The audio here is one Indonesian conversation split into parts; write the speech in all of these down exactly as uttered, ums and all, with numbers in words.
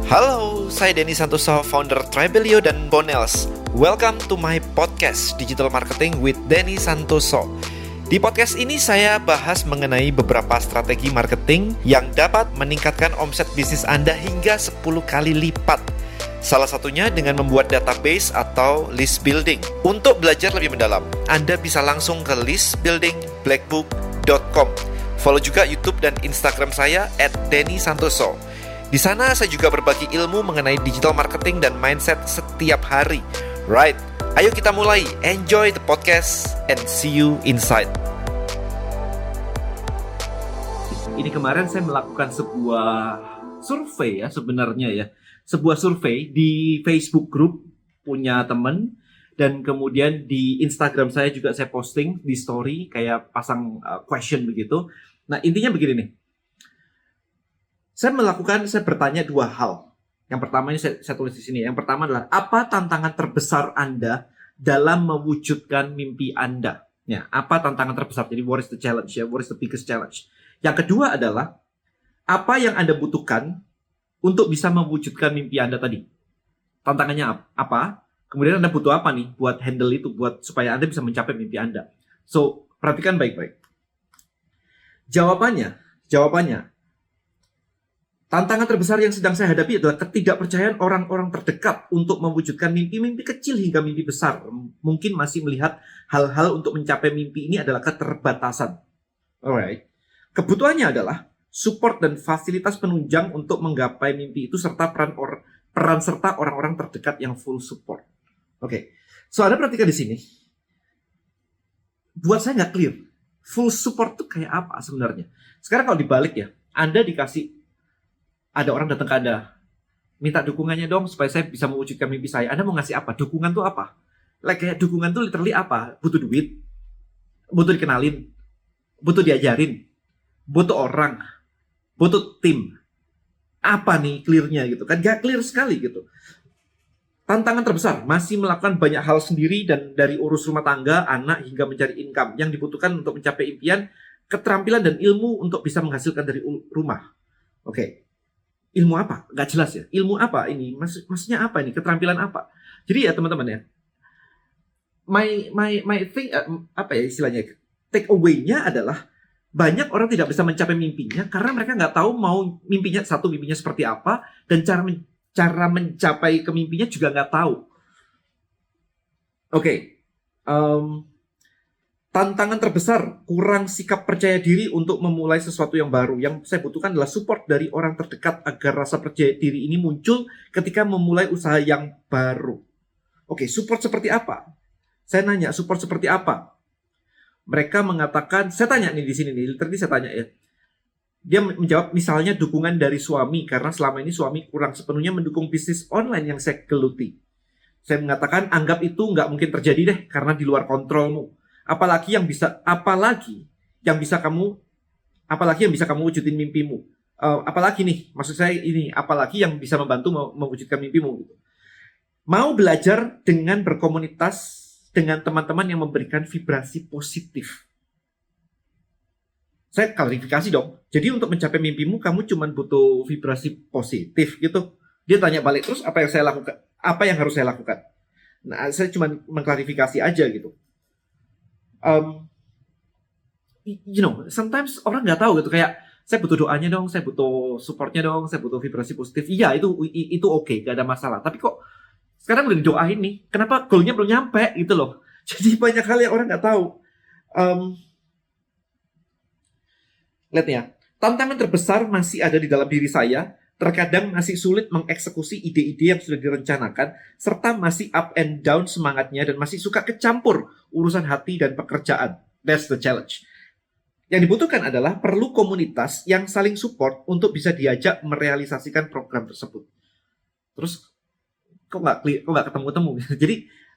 Halo, saya Denny Santoso, founder Tribelio dan Bonels. Welcome to my podcast Digital Marketing with Denny Santoso. Di podcast ini saya bahas mengenai beberapa strategi marketing yang dapat meningkatkan omset bisnis Anda hingga sepuluh kali lipat. Salah satunya dengan membuat database atau list building. Untuk belajar lebih mendalam, Anda bisa langsung ke list building blackbook dot com. Follow juga YouTube dan Instagram saya at denny santoso. Di sana saya juga berbagi ilmu mengenai digital marketing dan mindset setiap hari. Right, ayo kita mulai. Enjoy the podcast and see you inside. Ini kemarin saya melakukan sebuah survei ya sebenarnya ya. Sebuah survei di Facebook group punya temen. Dan kemudian di Instagram saya juga saya posting di story kayak pasang uh, question begitu. Nah intinya begini nih. Saya melakukan, saya bertanya dua hal. Yang pertama ini saya, saya tulis di sini. Yang pertama adalah apa tantangan terbesar Anda dalam mewujudkan mimpi Anda? Ya, apa tantangan terbesar? Jadi what is the challenge ya? What is the biggest challenge? Yang kedua adalah apa yang Anda butuhkan untuk bisa mewujudkan mimpi Anda tadi? Tantangannya apa? Kemudian Anda butuh apa nih buat handle itu, buat supaya Anda bisa mencapai mimpi Anda? So, perhatikan baik-baik. Jawabannya, jawabannya. Tantangan terbesar yang sedang saya hadapi adalah ketidakpercayaan orang-orang terdekat untuk mewujudkan mimpi-mimpi kecil hingga mimpi besar. Mungkin masih melihat hal-hal untuk mencapai mimpi ini adalah keterbatasan. Alright. Kebutuhannya adalah support dan fasilitas penunjang untuk menggapai mimpi itu serta peran or, peran serta orang-orang terdekat yang full support. Oke. Okay. So, Anda perhatikan di sini. Buat saya nggak clear. Full support itu kayak apa sebenarnya? Sekarang kalau dibalik ya, Anda dikasih ada orang datang ke Anda, minta dukungannya dong supaya saya bisa mewujudkan mimpi saya. Anda mau ngasih apa? Dukungan tuh apa? Like, kayak dukungan tuh literally apa? Butuh duit, butuh dikenalin, butuh diajarin, butuh orang, butuh tim. Apa nih clear-nya gitu kan? Gak clear sekali gitu. Tantangan terbesar, masih melakukan banyak hal sendiri dan dari urus rumah tangga, anak, hingga mencari income. Yang dibutuhkan untuk mencapai impian, keterampilan dan ilmu untuk bisa menghasilkan dari rumah. Oke. Okay. Ilmu apa? Gak jelas ya. Ilmu apa ini? Maksud, maksudnya apa ini? Keterampilan apa? Jadi ya teman-teman ya. My my my thing uh, apa ya istilahnya? Take away-nya adalah banyak orang tidak bisa mencapai mimpinya karena mereka nggak tahu mau mimpinya satu mimpinya seperti apa dan cara men, cara mencapai ke mimpinya juga nggak tahu. Oke. Okay. Um, Tantangan terbesar, kurang sikap percaya diri untuk memulai sesuatu yang baru. Yang saya butuhkan adalah support dari orang terdekat agar rasa percaya diri ini muncul ketika memulai usaha yang baru. Oke, support seperti apa? Saya nanya, support seperti apa? Mereka mengatakan, saya tanya nih di sini nih, literally saya tanya ya. Dia menjawab misalnya dukungan dari suami, karena selama ini suami kurang sepenuhnya mendukung bisnis online yang saya geluti. Saya mengatakan, anggap itu nggak mungkin terjadi deh, karena di luar kontrolmu. Apalagi yang bisa, apalagi yang bisa kamu, apalagi yang bisa kamu wujudin mimpimu. Uh, apalagi nih, maksud saya ini, apalagi yang bisa membantu mewujudkan mimpimu. Gitu. Mau belajar dengan berkomunitas dengan teman-teman yang memberikan vibrasi positif. Saya klarifikasi dong. Jadi untuk mencapai mimpimu, kamu cuma butuh vibrasi positif gitu. Dia tanya balik terus apa yang saya lakukan, apa yang harus saya lakukan. Nah, saya cuma mengklarifikasi aja gitu. Um, you know, sometimes orang nggak tahu gitu kayak saya butuh doanya dong, saya butuh supportnya dong, saya butuh vibrasi positif. Iya itu itu oke, okay, gak ada masalah. Tapi kok sekarang udah didoain nih, kenapa goalnya belum nyampe gitu loh? Jadi banyak hal yang orang nggak tahu. Um, lihat ya, tantangan terbesar masih ada di dalam diri saya. Terkadang masih sulit mengeksekusi ide-ide yang sudah direncanakan, serta masih up and down semangatnya dan masih suka kecampur urusan hati dan pekerjaan. That's the challenge. Yang dibutuhkan adalah perlu komunitas yang saling support untuk bisa diajak merealisasikan program tersebut. Terus, kok nggak clear, kok nggak ketemu-temu? Jadi,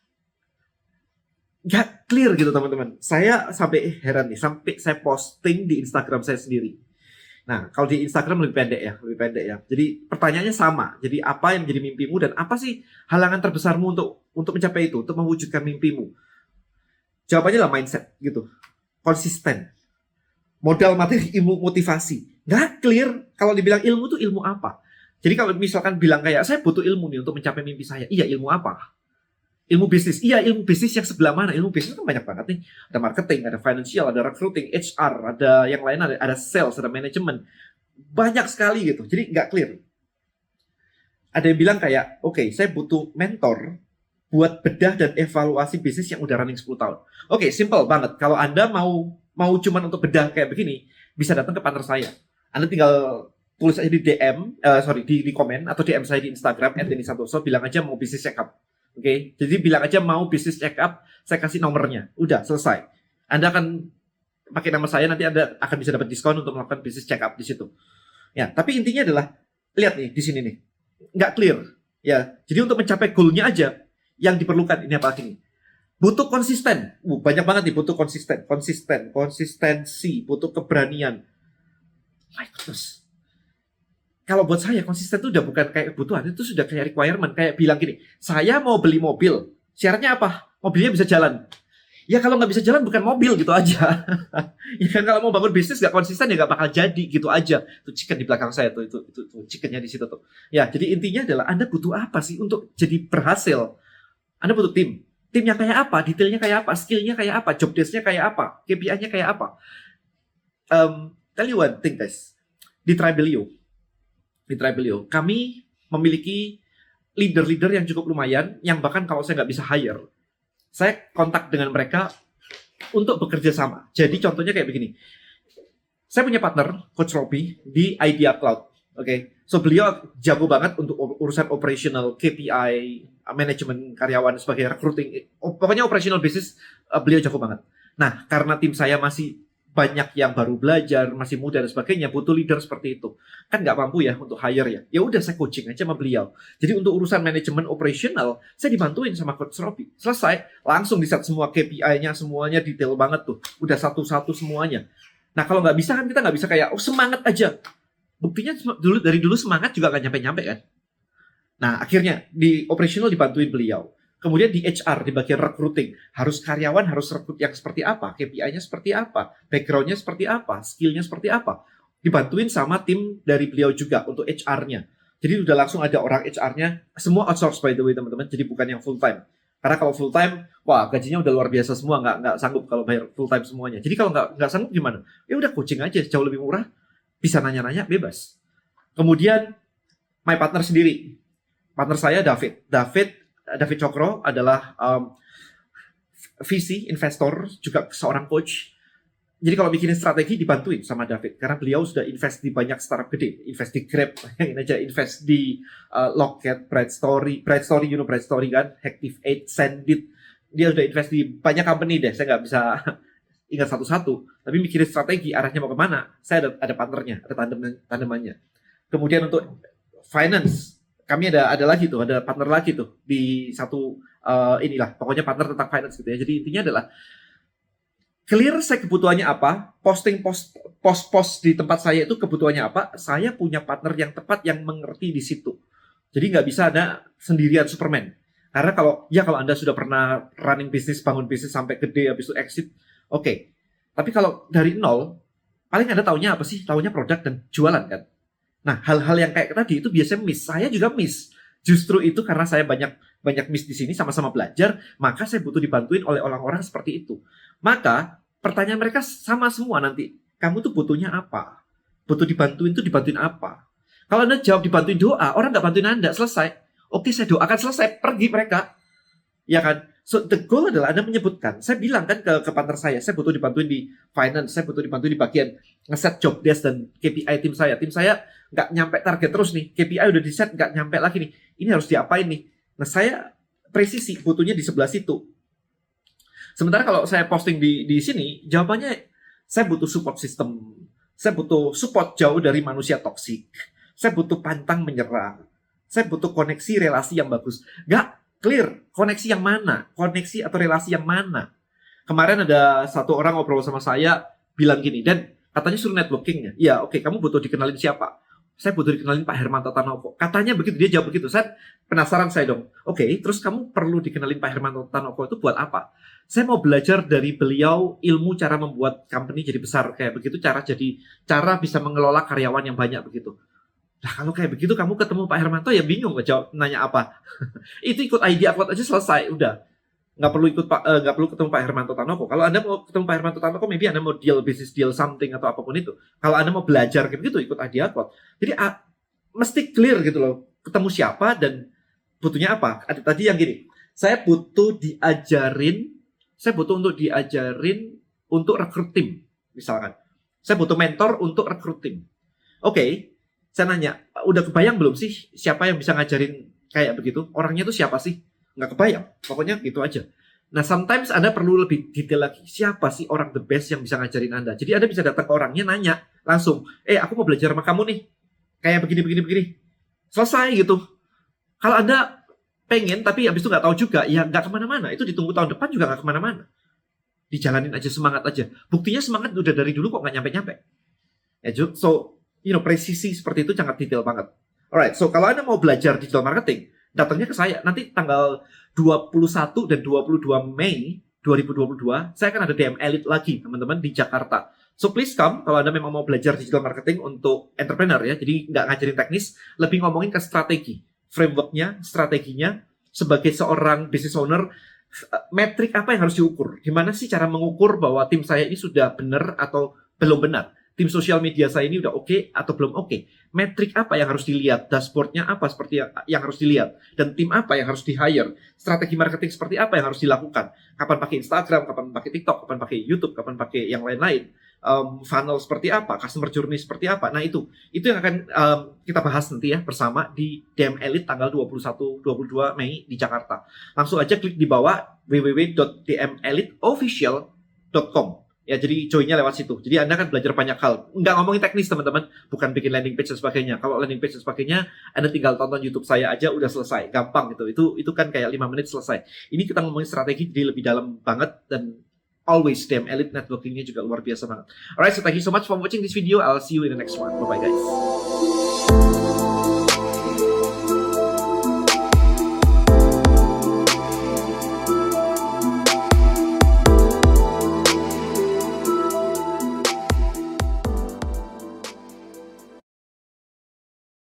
nggak clear gitu teman-teman. Saya sampai heran nih, sampai saya posting di Instagram saya sendiri. Nah, kalau di Instagram lebih pendek ya, lebih pendek ya. Jadi pertanyaannya sama. Jadi apa yang menjadi mimpimu dan apa sih halangan terbesarmu untuk untuk mencapai itu, untuk mewujudkan mimpimu? Jawabannya adalah mindset gitu. Konsisten. Modal materi ilmu motivasi. Nggak clear kalau dibilang ilmu itu ilmu apa. Jadi kalau misalkan bilang kayak, saya butuh ilmu nih untuk mencapai mimpi saya. Iya, ilmu apa? Ilmu bisnis. Iya, ilmu bisnis yang sebelah mana? Ilmu bisnis kan banyak banget nih. Ada marketing, ada financial, ada recruiting, H R, ada yang lain, ada, ada sales, ada manajemen. Banyak sekali gitu. Jadi nggak clear. Ada yang bilang kayak, oke, okay, saya butuh mentor buat bedah dan evaluasi bisnis yang udah running sepuluh tahun. Oke, okay, simple banget. Kalau Anda mau mau cuman untuk bedah kayak begini, bisa datang ke partner saya. Anda tinggal tulis aja di D M, uh, sorry, di, di komen atau D M saya di Instagram at denny santoso, bilang aja mau bisnis check up. Oke, okay? Jadi bilang aja mau bisnis check up, saya kasih nomornya. Udah, selesai. Anda akan pakai nama saya, nanti Anda akan bisa dapat diskon untuk melakukan bisnis check up di situ. Ya, tapi intinya adalah, lihat nih, di sini nih. Nggak clear. Ya, jadi untuk mencapai goal-nya aja, yang diperlukan, ini apa ini? Butuh konsisten. Uh, banyak banget nih, butuh konsisten. Konsisten, konsistensi, butuh keberanian. My goodness. Kalau buat saya, konsisten itu udah bukan kayak kebutuhan, itu sudah kayak requirement. Kayak bilang gini, saya mau beli mobil, syaratnya apa? Mobilnya bisa jalan. Ya kalau nggak bisa jalan, bukan mobil, gitu aja. Ya kan, kalau mau bangun bisnis nggak konsisten, ya nggak bakal jadi, gitu aja. Itu chicken di belakang saya, tuh, itu, itu, itu chickennya di situ tuh. Ya, jadi intinya adalah Anda butuh apa sih untuk jadi berhasil? Anda butuh tim. Timnya kayak apa? Detailnya kayak apa? Skillnya kayak apa? Job desk-nya kayak apa? K P I-nya kayak apa? Um, tell you one thing, guys. Di Tribelio, di Tribelio, kami memiliki leader-leader yang cukup lumayan, yang bahkan kalau saya nggak bisa hire, saya kontak dengan mereka untuk bekerja sama. Jadi contohnya kayak begini. Saya punya partner, Coach Robi, di Idea Cloud. Oke, okay? So beliau jago banget untuk urusan operational, K P I, manajemen karyawan sebagai recruiting. Pokoknya operational business, uh, beliau jago banget. Nah, karena tim saya masih banyak yang baru belajar, masih muda dan sebagainya, butuh leader seperti itu. Kan nggak mampu ya untuk hire ya. Ya udah, saya coaching aja sama beliau. Jadi untuk urusan manajemen operational, saya dibantuin sama Coach Robi. Selesai, langsung di-set semua K P I-nya, semuanya detail banget tuh. Udah satu-satu semuanya. Nah kalau nggak bisa kan kita nggak bisa kayak, oh semangat aja. Buktinya dulu dari dulu semangat juga nggak nyampe-nyampe kan. Nah akhirnya di operational dibantuin beliau. Kemudian di H R, di bagian recruiting, harus karyawan harus rekrut yang seperti apa, K P I-nya seperti apa, background-nya seperti apa, skill-nya seperti apa. Dibantuin sama tim dari beliau juga untuk H R-nya. Jadi udah langsung ada orang H R-nya, semua outsource by the way teman-teman, jadi bukan yang full time. Karena kalau full time, wah gajinya udah luar biasa semua, nggak nggak sanggup kalau bayar full time semuanya. Jadi kalau nggak nggak sanggup gimana? Ya udah coaching aja, jauh lebih murah, bisa nanya-nanya bebas. Kemudian my partner sendiri, partner saya David, David David Cokro adalah um, V C, investor, juga seorang coach. Jadi kalau bikinin strategi dibantuin sama David. Karena beliau sudah invest di banyak startup gede. Invest di Grab, yang aja invest di uh, Locket, Bright Story, Bright Story, you know Bright Story kan, Active eight, Sendit. Dia udah invest di banyak company deh. Saya nggak bisa ingat satu-satu. Tapi mikirin strategi, arahnya mau kemana. Saya ada, ada partnernya, ada tandem, tandemannya. Kemudian untuk finance, kami ada ada lagi tuh, ada partner lagi tuh di satu uh, inilah, pokoknya partner tentang finance gitu ya. Jadi intinya adalah clear saya kebutuhannya apa, posting post post post di tempat saya itu kebutuhannya apa, saya punya partner yang tepat yang mengerti di situ. Jadi nggak bisa ada sendirian Superman. Karena kalau ya kalau Anda sudah pernah running bisnis, bangun bisnis sampai gede habis itu exit, oke. Okay. Tapi kalau dari nol, paling Anda taunya apa sih? Taunya produk dan jualan kan. Nah, hal-hal yang kayak tadi itu biasanya miss. Saya juga miss. Justru itu karena saya banyak banyak miss di sini, sama-sama belajar, maka saya butuh dibantuin oleh orang-orang seperti itu. Maka pertanyaan mereka sama semua nanti. Kamu tuh butuhnya apa? Butuh dibantuin tuh dibantuin apa? Kalau Anda jawab dibantuin doa, orang nggak bantuin Anda, selesai. Oke, saya doakan, selesai, pergi mereka. Ya kan? So, the goal adalah Anda menyebutkan. Saya bilang kan ke, ke partner saya, saya butuh dibantuin di finance, saya butuh dibantuin di bagian ngeset job desk dan K P I tim saya. Tim saya nggak nyampe target terus nih, K P I udah di set nggak nyampe lagi nih, ini harus diapain nih. Nah saya presisi butuhnya di sebelah situ. Sementara kalau saya posting di di sini, jawabannya saya butuh support system, saya butuh support jauh dari manusia toksik, saya butuh pantang menyerah, saya butuh koneksi relasi yang bagus. Nggak clear koneksi yang mana, koneksi atau relasi yang mana. Kemarin ada satu orang ngobrol sama saya bilang gini, dan katanya suruh networking ya. Iya, oke, okay, kamu butuh dikenalin siapa? Saya butuh dikenalin Pak Hermanto Tanoko. Katanya begitu, dia jawab begitu. Saya penasaran saya dong. Oke, okay, terus kamu perlu dikenalin Pak Hermanto Tanoko itu buat apa? Saya mau belajar dari beliau ilmu cara membuat company jadi besar kayak begitu, cara jadi cara bisa mengelola karyawan yang banyak begitu. Nah kalau kayak begitu kamu ketemu Pak Hermanto ya bingung jawab nanya apa. Itu ikut I D upload aja selesai, udah. Nggak perlu ikut Pak, eh, nggak perlu ketemu Pak Hermanto Tanoko. Kalau Anda mau ketemu Pak Hermanto Tanoko, maybe Anda mau deal business deal something atau apapun itu. Kalau Anda mau belajar kayak gitu, ikut I D upload. Jadi ah, mesti clear gitu loh, ketemu siapa dan butuhnya apa. Ada tadi yang gini, saya butuh diajarin, saya butuh untuk diajarin untuk rekrut tim, misalkan. Saya butuh mentor untuk rekrut tim. Oke, okay, saya nanya, udah kebayang belum sih siapa yang bisa ngajarin kayak begitu? Orangnya itu siapa sih? Nggak kebayang, pokoknya gitu aja. Nah, sometimes Anda perlu lebih detail lagi. Siapa sih orang the best yang bisa ngajarin Anda? Jadi Anda bisa datang ke orangnya, nanya langsung, eh aku mau belajar sama kamu nih, kayak begini, begini, begini. Selesai gitu. Kalau Anda pengen, tapi habis itu nggak tahu juga, ya nggak kemana-mana. Itu ditunggu tahun depan juga nggak kemana-mana. Dijalanin aja, semangat aja. Buktinya semangat udah dari dulu kok nggak nyampe-nyampe. Ya, so, you know, presisi seperti itu sangat detail banget. Alright, so kalau Anda mau belajar digital marketing, datangnya ke saya. Nanti tanggal dua puluh satu dan dua puluh dua Mei dua ribu dua puluh dua, saya akan ada D M Elite lagi, teman-teman, di Jakarta. So please come, kalau Anda memang mau belajar digital marketing untuk entrepreneur ya, jadi nggak ngajarin teknis, lebih ngomongin ke strategi, frameworknya, strateginya, sebagai seorang business owner, metrik apa yang harus diukur? Gimana sih cara mengukur bahwa tim saya ini sudah benar atau belum benar? Tim sosial media saya ini udah oke okay atau belum oke? Okay? Metrik apa yang harus dilihat? Dashboardnya apa seperti yang, yang harus dilihat? Dan tim apa yang harus di-hire? Strategi marketing seperti apa yang harus dilakukan? Kapan pakai Instagram? Kapan pakai TikTok? Kapan pakai YouTube? Kapan pakai yang lain-lain? Um, funnel seperti apa? Customer journey seperti apa? Nah itu, itu yang akan um, kita bahas nanti ya bersama di D M Elite tanggal dua puluh satu dua puluh dua Mei di Jakarta. Langsung aja klik di bawah w w w dot d m elite official dot com. Ya, jadi joinnya lewat situ. Jadi Anda akan belajar banyak hal. Nggak ngomongin teknis, teman-teman. Bukan bikin landing page dan sebagainya. Kalau landing page dan sebagainya, Anda tinggal tonton YouTube saya aja, udah selesai. Gampang gitu. Itu itu kan kayak lima menit selesai. Ini kita ngomongin strategi, jadi lebih dalam banget. Dan always, D M Elite networking-nya juga luar biasa banget. Alright, so thank you so much for watching this video. I'll see you in the next one. Bye-bye, guys.